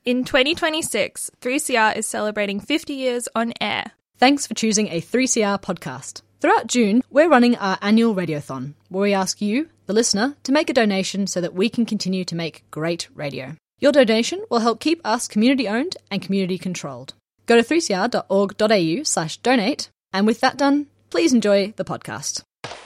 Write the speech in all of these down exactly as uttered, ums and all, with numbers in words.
In twenty twenty-six, three C R is celebrating fifty years on air. Thanks for choosing a three C R podcast. Throughout June, we're running our annual radiothon, where we ask you, the listener, to make a donation so that we can continue to make great radio. Your donation will help keep us community-owned and community-controlled. Go to three c r dot org dot a u slash donate, and with that done, please enjoy the podcast.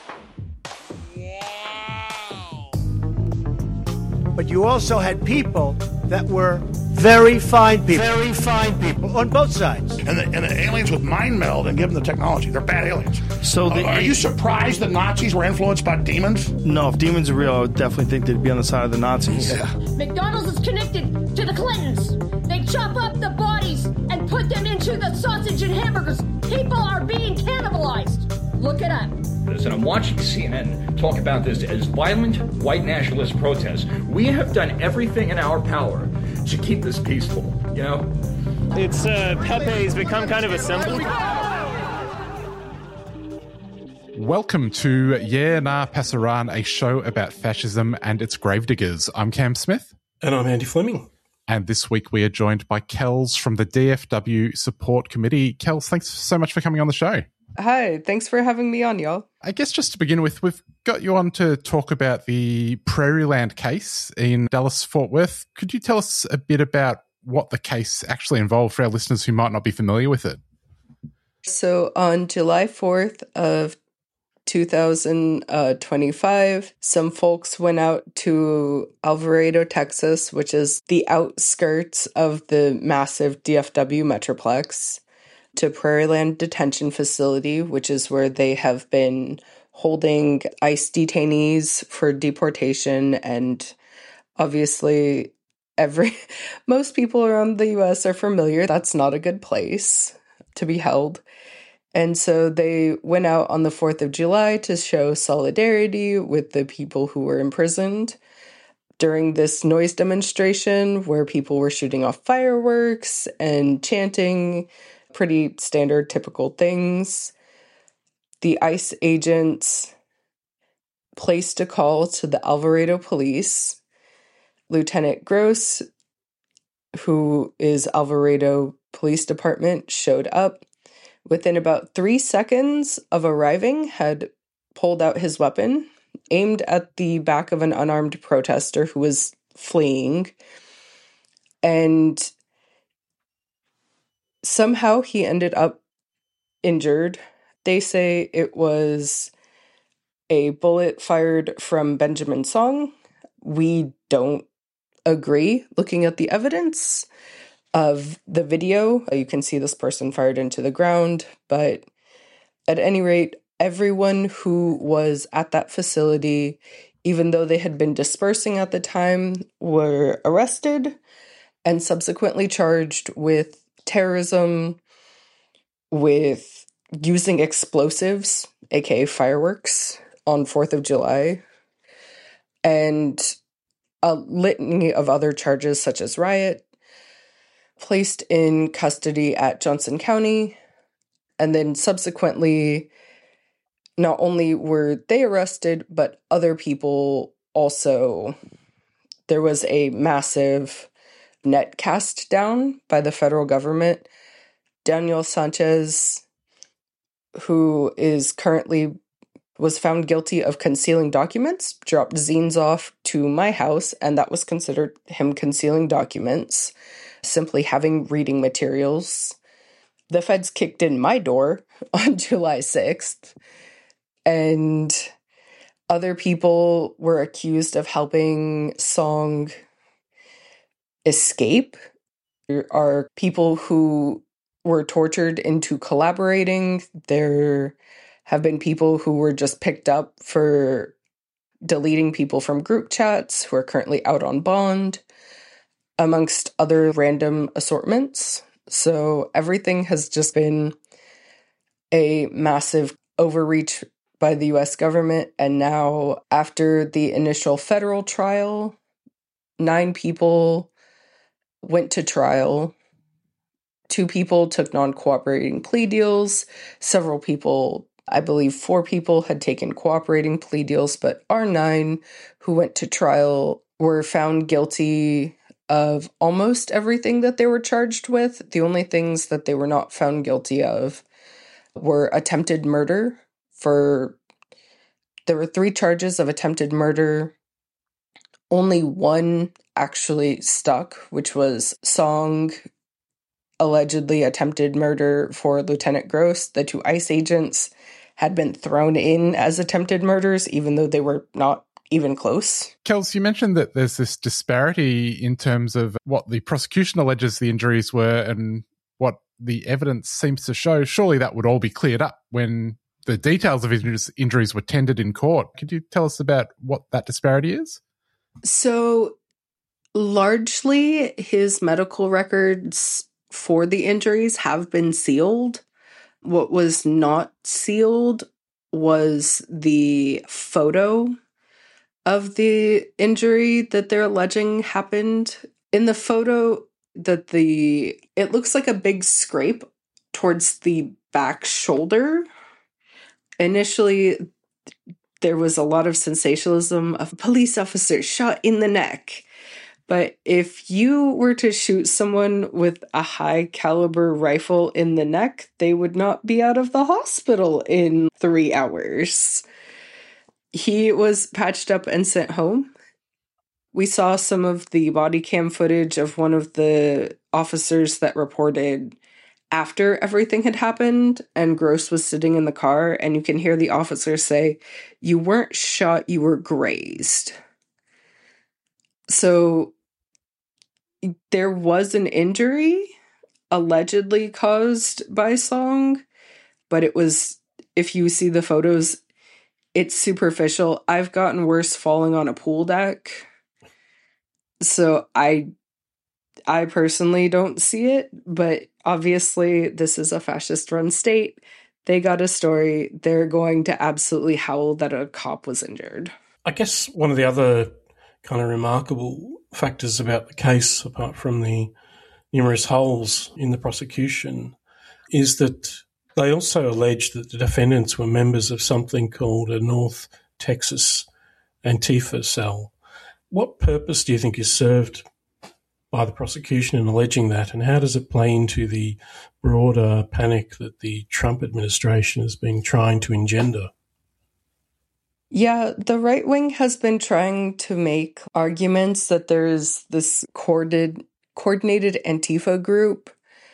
But you also had people that were very fine people. Very fine people on both sides. And the, and the aliens with mind meld and give them the technology. They're bad aliens. So the, uh, Are you surprised that Nazis were influenced by demons? No, if demons are real, I would definitely think they'd be on the side of the Nazis. Yeah. McDonald's is connected to the Clintons. They chop up the bodies and put them into the sausage and hamburgers. People are being cannibalized. Look it up. And I'm watching C N N talk about this as violent white nationalist protests. We have done everything in our power to keep this peaceful, you know? It's, uh, Pepe's become kind of a symbol. Welcome to Yeah Nah Pasaran, a show about fascism and its gravediggers. I'm Cam Smith. And I'm Andy Fleming. And this week we are joined by Kels from the D F W Support Committee. Kels, thanks so much for coming on the show. Hi, thanks for having me on, y'all. I guess just to begin with, we've got you on to talk about the Prairieland case in Dallas-Fort Worth. Could you tell us a bit about what the case actually involved for our listeners who might not be familiar with it? So on July fourth of two thousand twenty-five, some folks went out to Alvarado, Texas, which is the outskirts of the massive D F W Metroplex, to Prairieland Detention Facility, which is where they have been holding ICE detainees for deportation. And obviously, every most people around the U S are familiar. That's not a good place to be held. And so they went out on the fourth of July to show solidarity with the people who were imprisoned during this noise demonstration where people were shooting off fireworks and chanting pretty standard, typical things. The ICE agents placed a call to the Alvarado police. Lieutenant Gross, who is Alvarado Police Department, showed up. Within about three seconds of arriving, had pulled out his weapon, aimed at the back of an unarmed protester who was fleeing, and somehow he ended up injured. They say it was a bullet fired from Benjamin Song. We don't agree. Looking at the evidence of the video, you can see this person fired into the ground. But at any rate, everyone who was at that facility, even though they had been dispersing at the time, were arrested and subsequently charged with terrorism, with using explosives, aka fireworks, on fourth of July, and a litany of other charges such as riot, placed in custody at Johnson County, and then subsequently, not only were they arrested, but other people also. There was a massive net cast down by the federal government. Daniel Sanchez, who is currently was found guilty of concealing documents, dropped zines off to my house, and that was considered him concealing documents, simply having reading materials. The feds kicked in my door on July sixth, and other people were accused of helping Song escape. There are people who were tortured into collaborating. There have been people who were just picked up for deleting people from group chats who are currently out on bond, amongst other random assortments. So everything has just been a massive overreach by the U S government. And now, after the initial federal trial, nine people went to trial. Two people took non-cooperating plea deals. Several people, I believe four people, had taken cooperating plea deals, but our nine who went to trial were found guilty of almost everything that they were charged with. The only things that they were not found guilty of were attempted murder for, there were three charges of attempted murder. Only one actually stuck, which was Song allegedly attempted murder for Lieutenant Gross. The two ICE agents had been thrown in as attempted murders, even though they were not even close. Kels, you mentioned that there's this disparity in terms of what the prosecution alleges the injuries were and what the evidence seems to show. Surely that would all be cleared up when the details of his injuries were tendered in court. Could you tell us about what that disparity is? So, largely, his medical records for the injuries have been sealed. What was not sealed was the photo of the injury that they're alleging happened. In the photo, that the it looks like a big scrape towards the back shoulder. Initially, there was a lot of sensationalism of police officers shot in the neck. But if you were to shoot someone with a high caliber rifle in the neck, they would not be out of the hospital in three hours. He was patched up and sent home. We saw some of the body cam footage of one of the officers that reported after everything had happened, and Gross was sitting in the car, and you can hear the officer say, "You weren't shot, you were grazed." So there was an injury allegedly caused by Song, but it was, if you see the photos, it's superficial. I've gotten worse falling on a pool deck. So I I personally don't see it, but obviously this is a fascist-run state. They got a story. They're going to absolutely howl that a cop was injured. I guess one of the other kind of remarkable factors about the case, apart from the numerous holes in the prosecution, is that they also alleged that the defendants were members of something called a North Texas Antifa cell. What purpose do you think is served by the prosecution in alleging that, and how does it play into the broader panic that the Trump administration has been trying to engender? Yeah, the right wing has been trying to make arguments that there's this coordinated, coordinated Antifa group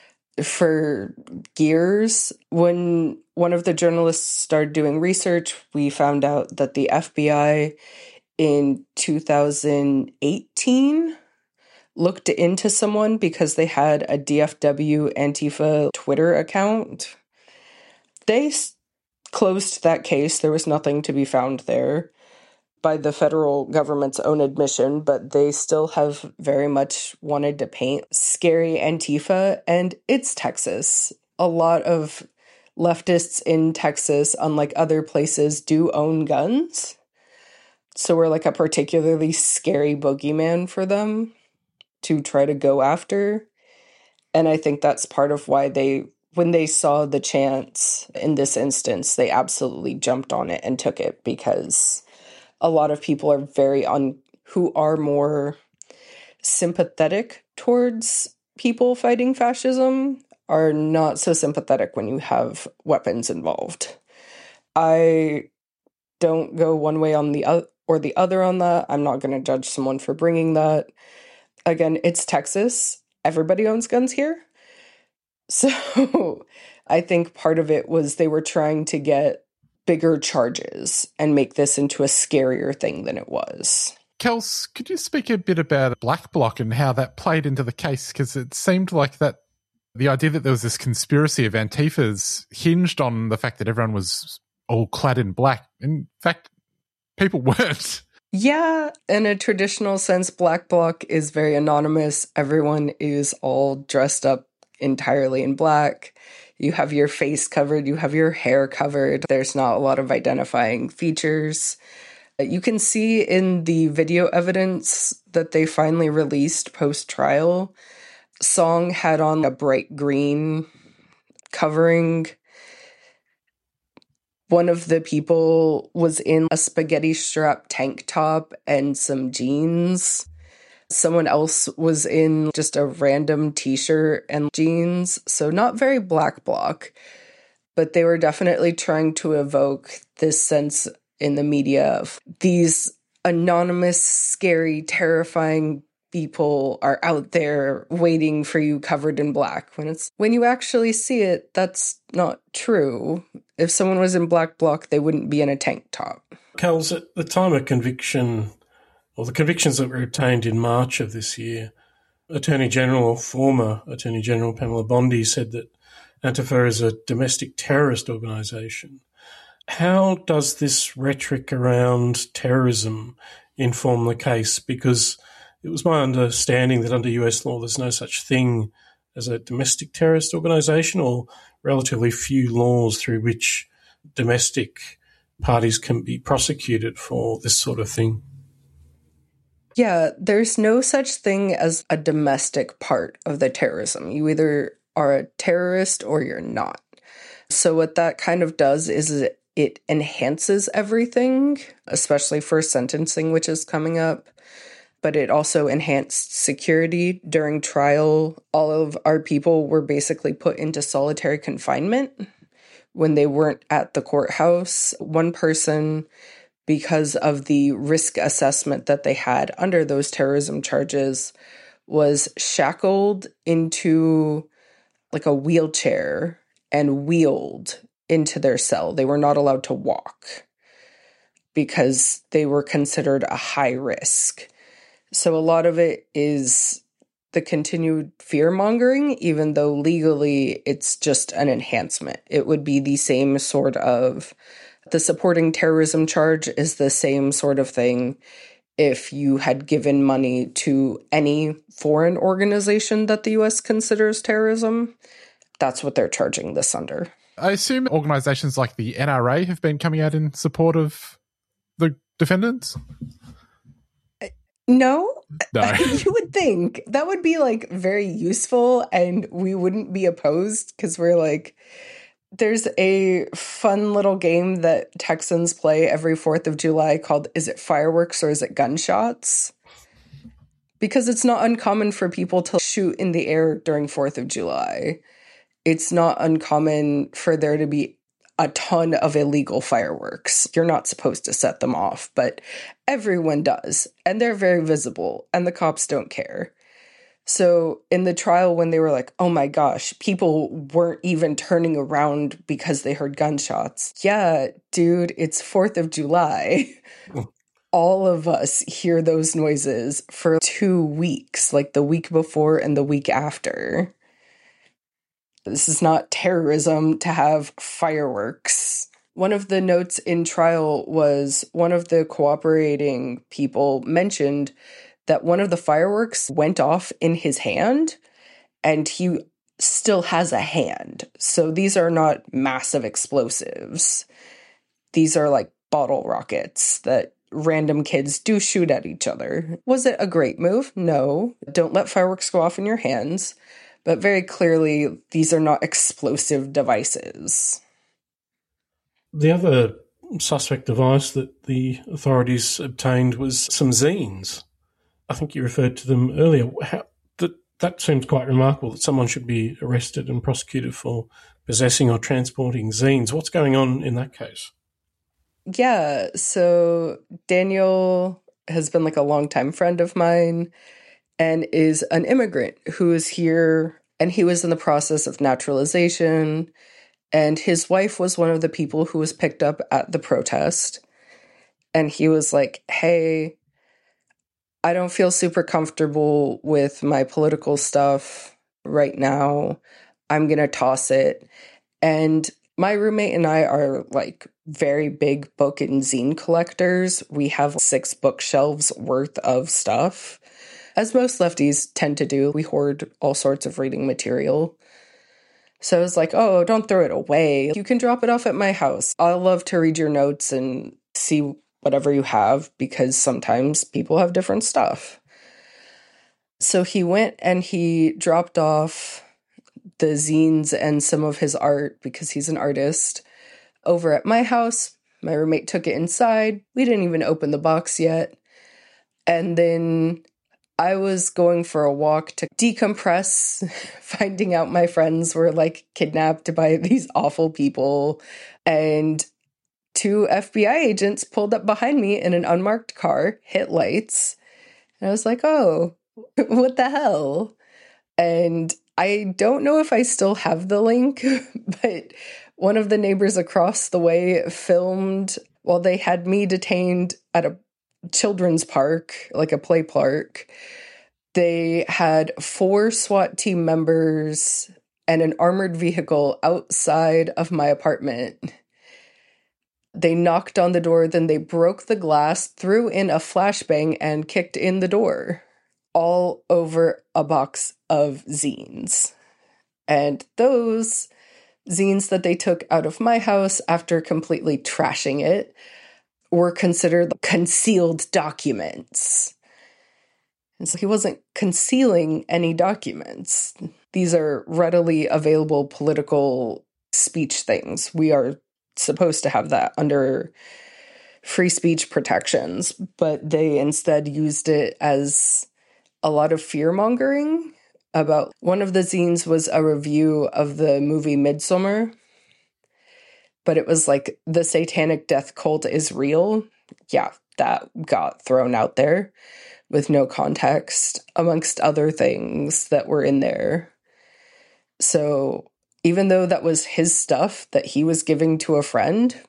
for years. When one of the journalists started doing research, we found out that the F B I in two thousand eighteen looked into someone because they had a D F W Antifa Twitter account. They closed that case. There was nothing to be found there by the federal government's own admission, but they still have very much wanted to paint scary Antifa, and it's Texas. A lot of leftists in Texas, unlike other places, do own guns. So we're like a particularly scary boogeyman for them to try to go after. And I think that's part of why they, when they saw the chance in this instance, they absolutely jumped on it and took it, because a lot of people are very on who are more sympathetic towards people fighting fascism are not so sympathetic when you have weapons involved. I don't go one way on the other or the other on that. I'm not going to judge someone for bringing that. Again, it's Texas. Everybody owns guns here. So I think part of it was they were trying to get bigger charges and make this into a scarier thing than it was. Kels, could you speak a bit about Black Bloc and how that played into the case? Because it seemed like that the idea that there was this conspiracy of Antifas hinged on the fact that everyone was all clad in black. In fact, people weren't. Yeah, in a traditional sense, Black Bloc is very anonymous. Everyone is all dressed up entirely in black. You have your face covered, you have your hair covered. There's not a lot of identifying features. You can see in the video evidence that they finally released post-trial, Song had on a bright green covering. One of the people was in a spaghetti strap tank top and some jeans. Someone else was in just a random t-shirt and jeans, so not very black bloc, but they were definitely trying to evoke this sense in the media of these anonymous, scary, terrifying people are out there waiting for you covered in black. When it's when you actually see it, that's not true. If someone was in black bloc, they wouldn't be in a tank top. Kels, at the time of conviction, or the convictions that were obtained in March of this year, Attorney General, or former Attorney General Pamela Bondi, said that Antifa is a domestic terrorist organisation. How does this rhetoric around terrorism inform the case? Because it was my understanding that under U S law there's no such thing as a domestic terrorist organisation, or relatively few laws through which domestic parties can be prosecuted for this sort of thing. Yeah, there's no such thing as a domestic part of the terrorism. You either are a terrorist or you're not. So what that kind of does is it, it enhances everything, especially for sentencing, which is coming up. But it also enhanced security during trial. All of our people were basically put into solitary confinement when they weren't at the courthouse. One person, because of the risk assessment that they had under those terrorism charges, was shackled into like a wheelchair and wheeled into their cell. They were not allowed to walk because they were considered a high risk. So a lot of it is the continued fear-mongering, even though legally it's just an enhancement. It would be the same sort of, the supporting terrorism charge is the same sort of thing if you had given money to any foreign organization that the U S considers terrorism. That's what they're charging this under. I assume organisations like the N R A have been coming out in support of the defendants? No, no. You would think that would be like very useful and we wouldn't be opposed because we're like, there's a fun little game that Texans play every fourth of July called Is It Fireworks or Is It Gunshots? Because it's not uncommon for people to shoot in the air during fourth of July. It's not uncommon for there to be a ton of illegal fireworks. You're not supposed to set them off, but everyone does. And they're very visible, and the cops don't care. So in the trial, when they were like, oh my gosh, people weren't even turning around because they heard gunshots. Yeah, dude, it's fourth of July. All of us hear those noises for two weeks, like the week before and the week after. This is not terrorism to have fireworks. One of the notes in trial was one of the cooperating people mentioned that one of the fireworks went off in his hand and he still has a hand. So these are not massive explosives. These are like bottle rockets that random kids do shoot at each other. Was it a great move? No. Don't let fireworks go off in your hands. But very clearly, these are not explosive devices. The other suspect device that the authorities obtained was some zines. I think you referred to them earlier. How, that, that seems quite remarkable that someone should be arrested and prosecuted for possessing or transporting zines. What's going on in that case? Yeah, so Daniel has been like a longtime friend of mine and is an immigrant who is here, and he was in the process of naturalization, and his wife was one of the people who was picked up at the protest, and he was like, hey, I don't feel super comfortable with my political stuff right now. I'm going to toss it. And my roommate and I are like very big book and zine collectors. We have six bookshelves worth of stuff. As most lefties tend to do, we hoard all sorts of reading material. So I was like, oh, don't throw it away. You can drop it off at my house. I'll love to read your notes and see whatever you have, because sometimes people have different stuff. So he went and he dropped off the zines and some of his art, because he's an artist, over at my house. My roommate took it inside. We didn't even open the box yet. And then I was going for a walk to decompress, finding out my friends were like kidnapped by these awful people, and two F B I agents pulled up behind me in an unmarked car, hit lights, and I was like, oh, what the hell? And I don't know if I still have the link, but one of the neighbors across the way filmed while they had me detained at a children's park, like a play park. They had four SWAT team members and an armored vehicle outside of my apartment. They knocked on the door, then they broke the glass, threw in a flashbang, and kicked in the door, all over a box of zines. And those zines that they took out of my house after completely trashing it were considered concealed documents. And so he wasn't concealing any documents. These are readily available political speech things. We are supposed to have that under free speech protections, but they instead used it as a lot of fear-mongering about. One of the zines was a review of the movie Midsommar, but it was like, the satanic death cult is real. Yeah, that got thrown out there with no context, amongst other things that were in there. So even though that was his stuff that he was giving to a friend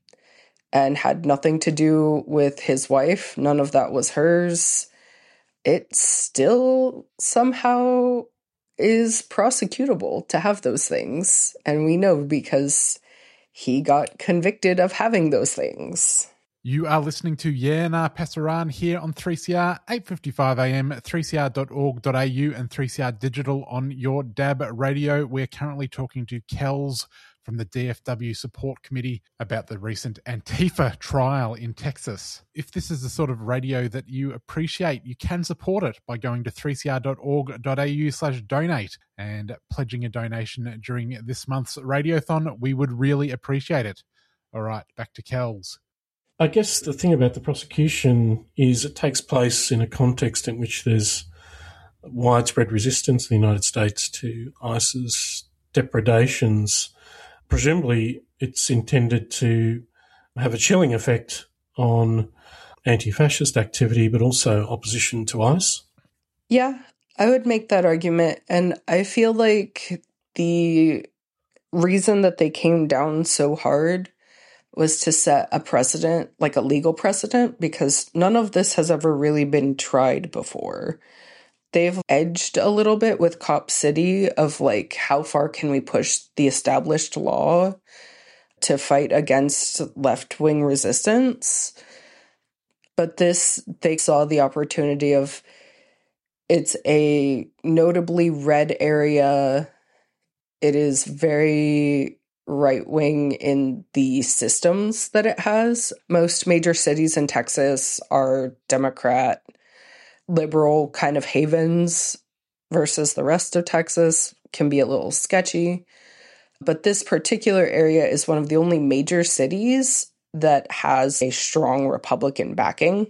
and had nothing to do with his wife, none of that was hers, it still somehow is prosecutable to have those things. And we know because he got convicted of having those things. You are listening to Yeah Nah Pasaran here on three C R, eight fifty-five a m, three c r dot org dot a u and three C R Digital on your D A B radio. We're currently talking to Kells from the D F W Support Committee about the recent Antifa trial in Texas. If this is the sort of radio that you appreciate, you can support it by going to three c r dot org dot a u slash donate and pledging a donation during this month's Radiothon. We would really appreciate it. All right, back to Kells. I guess the thing about the prosecution is it takes place in a context in which there's widespread resistance in the United States to ISIS depredations. Presumably, it's intended to have a chilling effect on anti-fascist activity, but also opposition to ICE. Yeah, I would make that argument. And I feel like the reason that they came down so hard was to set a precedent, like a legal precedent, because none of this has ever really been tried before. They've edged a little bit with Cop City of like, how far can we push the established law to fight against left-wing resistance? But this, they saw the opportunity of, it's a notably red area. It is very right-wing in the systems that it has. Most major cities in Texas are Democrat, liberal kind of havens versus the rest of Texas can be a little sketchy. But this particular area is one of the only major cities that has a strong Republican backing.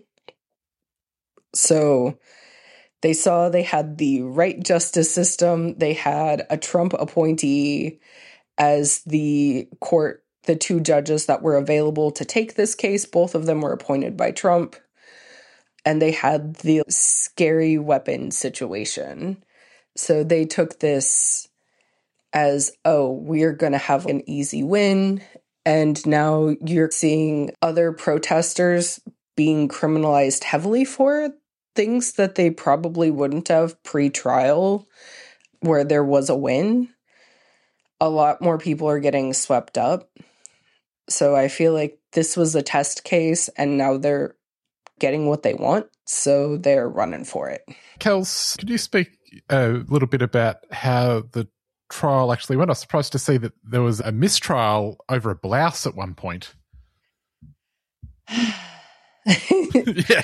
So they saw they had the right justice system. They had a Trump appointee as the court, the two judges that were available to take this case. Both of them were appointed by Trump. And they had the scary weapon situation. So they took this as, oh, we're going to have an easy win. And now you're seeing other protesters being criminalized heavily for things that they probably wouldn't have pre-trial, where there was a win. A lot more people are getting swept up. So I feel like this was a test case, and now they're getting what they want, so they're running for it. Kels, could you speak a little bit about how the trial actually went? I was surprised to see that there was a mistrial over a blouse at one point. Yeah.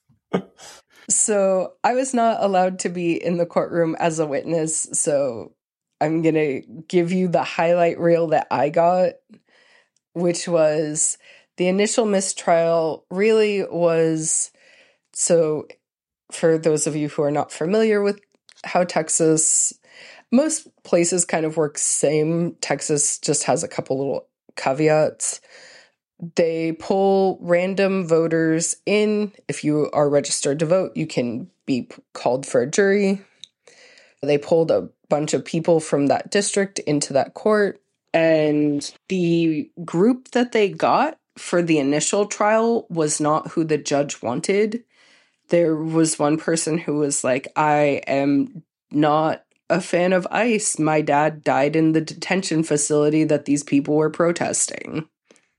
So I was not allowed to be in the courtroom as a witness, so I'm going to give you the highlight reel that I got, which was the initial mistrial really was, so For those of you who are not familiar with how Texas, most places kind of work same. Texas just has a couple little caveats. They pull random voters in. If you are registered to vote, you can be called for a jury. They pulled a bunch of people from that district into that court. And the group that they got for the initial trial was not who the judge wanted. There was one person who was like, I am not a fan of ICE. My dad died in the detention facility that these people were protesting.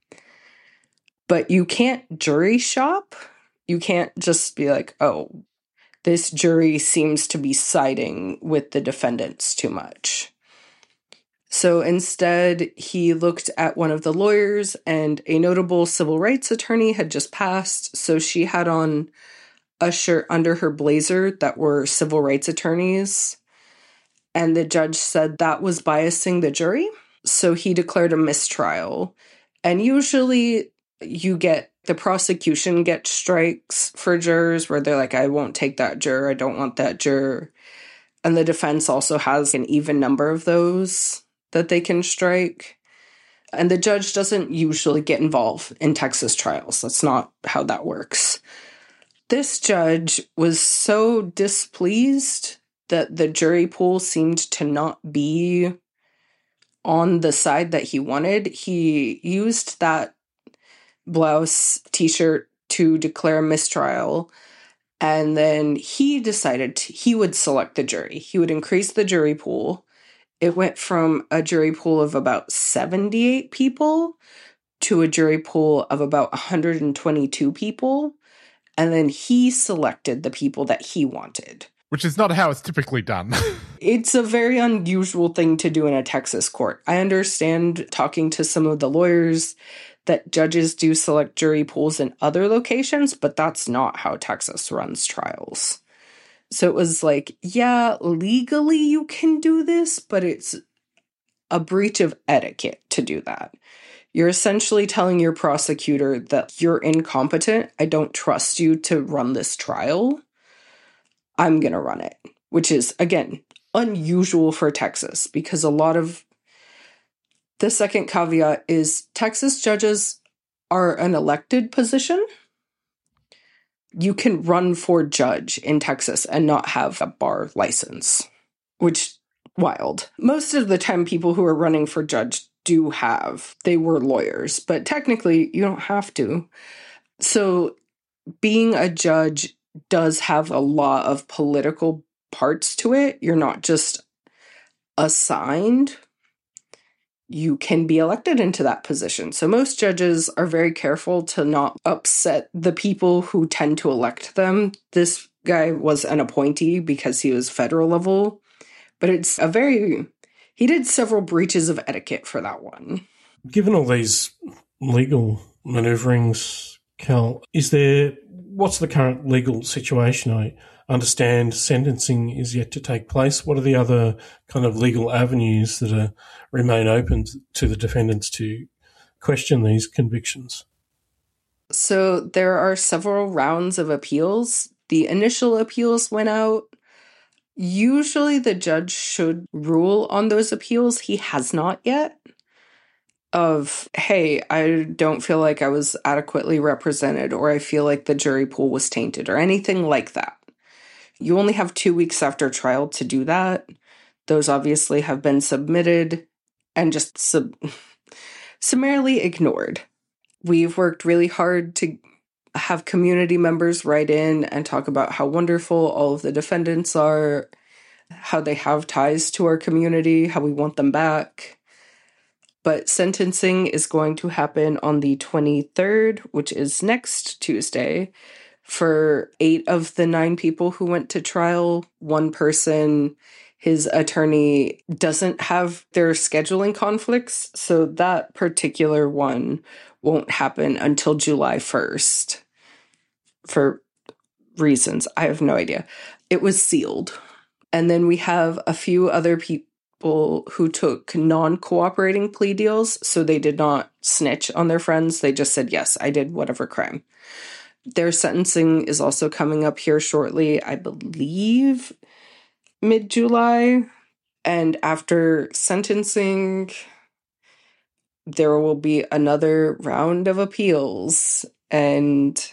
But you can't jury shop. You can't just be like, oh, this jury seems to be siding with the defendants too much. So instead, he looked at one of the lawyers, and a notable civil rights attorney had just passed. So she had on a shirt under her blazer that were civil rights attorneys. And the judge said that was biasing the jury. So he declared a mistrial. And usually you get, the prosecution gets strikes for jurors where they're like, I won't take that juror. I don't want that juror. And the defense also has an even number of those that they can strike. And the judge doesn't usually get involved in Texas trials. That's not how that works. This judge was so displeased that the jury pool seemed to not be on the side that he wanted. He used that blouse t-shirt to declare a mistrial, and then he decided to, he would select the jury. He would increase the jury pool. It went from a jury pool of about seventy-eight people to a jury pool of about one hundred twenty-two people, and then he selected the people that he wanted. Which is not how it's typically done. It's a very unusual thing to do in a Texas court. I understand, talking to some of the lawyers, that judges do select jury pools in other locations, but that's not how Texas runs trials. So it was like, yeah, legally you can do this, but it's a breach of etiquette to do that. You're essentially telling your prosecutor that you're incompetent. I don't trust you to run this trial. I'm going to run it, which is, again, unusual for Texas, because a lot of the second caveat is Texas judges are an elected position. You can run for judge in Texas and not have a bar license, which wild. Most of the time people who are running for judge do have, they were lawyers, but technically you don't have to. So being a judge does have a lot of political parts to it. You're not just assigned. You can be elected into that position. So most judges are very careful to not upset the people who tend to elect them. This guy was an appointee because he was federal level, but it's a very, he did several breaches of etiquette for that one. Given all these legal maneuverings, Cal, is there, what's the current legal situation? I understand sentencing is yet to take place. What are the other kind of legal avenues that are, remain open to the defendants to question these convictions? So there are several rounds of appeals. The initial appeals went out. Usually the judge should rule on those appeals. He has not yet. Of, hey, I don't feel like I was adequately represented, or I feel like the jury pool was tainted, or anything like that. You only have two weeks after trial to do that. Those obviously have been submitted and just sub- summarily ignored. We've worked really hard to have community members write in and talk about how wonderful all of the defendants are, how they have ties to our community, how we want them back. But sentencing is going to happen on the twenty-third, which is next Tuesday, for eight of the nine people who went to trial. One person, his attorney doesn't have their scheduling conflicts, so that particular one won't happen until July first for reasons. I have no idea. It was sealed. And then we have a few other people who took non-cooperating plea deals, so they did not snitch on their friends. They just said, yes, I did whatever crime. Their sentencing is also coming up here shortly, I believe mid-July. And after sentencing, there will be another round of appeals and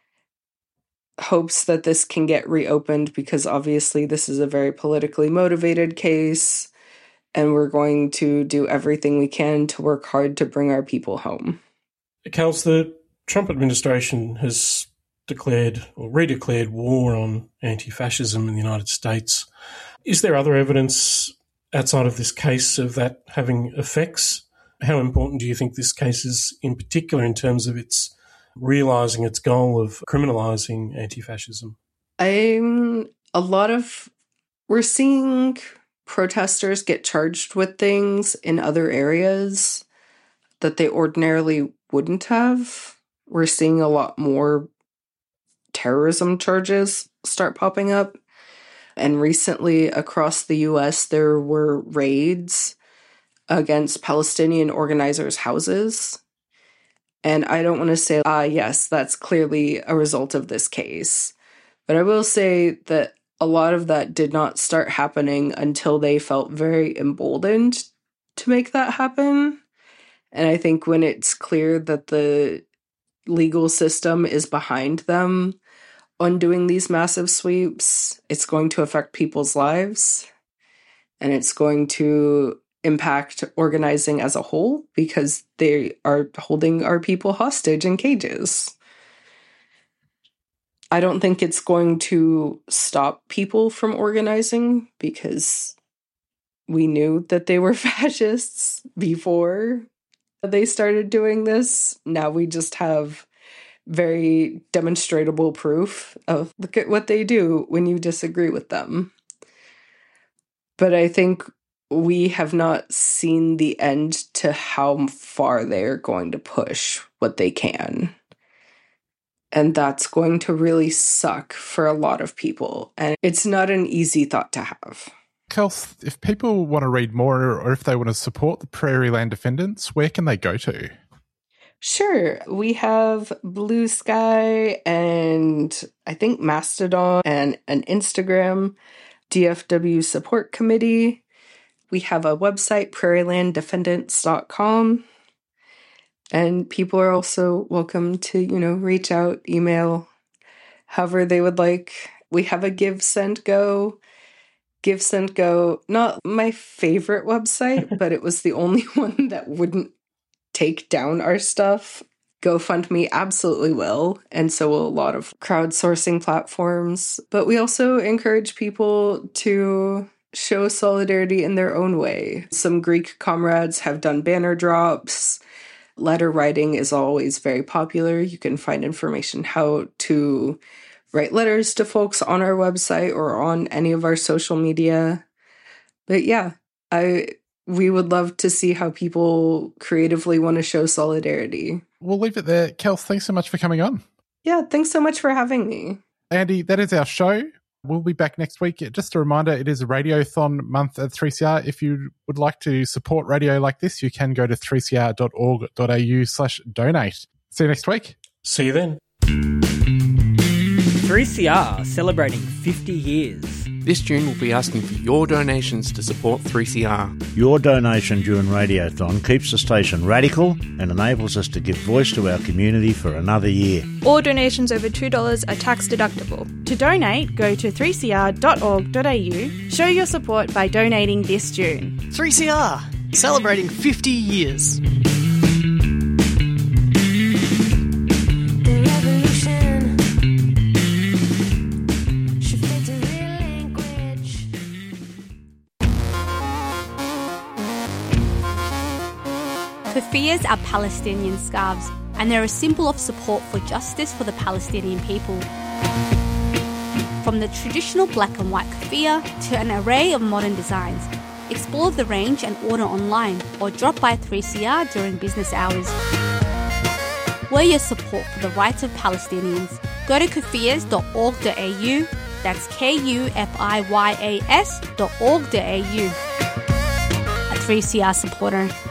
hopes that this can get reopened, because obviously this is a very politically motivated case, and we're going to do everything we can to work hard to bring our people home. Kels, the Trump administration has declared or redeclared war on anti-fascism in the United States. Is there other evidence outside of this case of that having effects? How important do you think this case is in particular in terms of its realising its goal of criminalising anti-fascism? I'm a lot of, we're seeing protesters get charged with things in other areas that they ordinarily wouldn't have. We're seeing a lot more terrorism charges start popping up. And recently across the U S, there were raids against Palestinian organizers' houses. And I don't want to say, ah, yes, that's clearly a result of this case. But I will say that a lot of that did not start happening until they felt very emboldened to make that happen. And I think when it's clear that the legal system is behind them on doing these massive sweeps, it's going to affect people's lives, and it's going to impact organizing as a whole, because they are holding our people hostage in cages. I don't think it's going to stop people from organizing, because we knew that they were fascists before they started doing this. Now we just have very demonstrable proof of, look at what they do when you disagree with them. But I think we have not seen the end to how far they're going to push what they can. And that's going to really suck for a lot of people. And it's not an easy thought to have. Kels, if people want to read more or if they want to support the Prairie Land Defendants, where can they go to? Sure. We have Blue Sky and I think Mastodon and an Instagram, D F W Support Committee. We have a website, prairie land defendants dot com. And people are also welcome to, you know, reach out, email, however they would like. We have a Give, Send, Go. Give, Send, Go, not my favorite website, but it was the only one that wouldn't take down our stuff. GoFundMe absolutely will, and so will a lot of crowdsourcing platforms. But we also encourage people to show solidarity in their own way. Some Greek comrades have done banner drops. Letter writing is always very popular. You can find information how to write letters to folks on our website or on any of our social media. But yeah, I we would love to see how people creatively want to show solidarity. We'll leave it there. Kels, thanks so much for coming on. Yeah, thanks so much for having me. Andy, that is our show. We'll be back next week. Just a reminder, it is a Radiothon month at three C R. If you would like to support radio like this, you can go to three c r dot org dot a u slash donate. See you next week. See you then. three C R celebrating fifty years. This June, we'll be asking for your donations to support three C R. Your donation during Radiothon keeps the station radical and enables us to give voice to our community for another year. All donations over two dollars are tax deductible. To donate, go to three c r dot org dot a u. Show your support by donating this June. three C R, celebrating fifty years. Keffiyehs are Palestinian scarves, and they're a symbol of support for justice for the Palestinian people. From the traditional black and white keffiyeh to an array of modern designs, explore the range and order online or drop by three C R during business hours. Wear your support for the rights of Palestinians. Go to keffiyehs dot org dot a u, that's K U F I Y A S dot org dot a u. A three C R supporter.